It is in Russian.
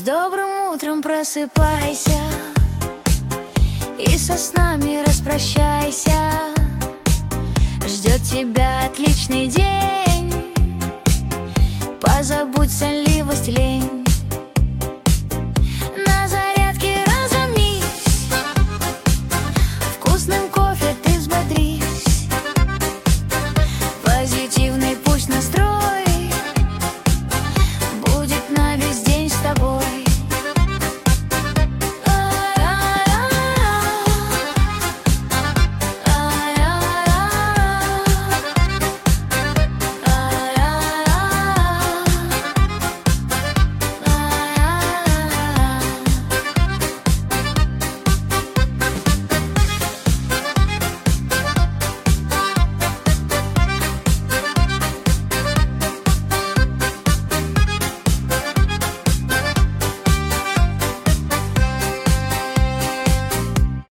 добрым утром просыпайся и со снами распрощайся. Ждет тебя отличный день, позабудь сонливость, лень.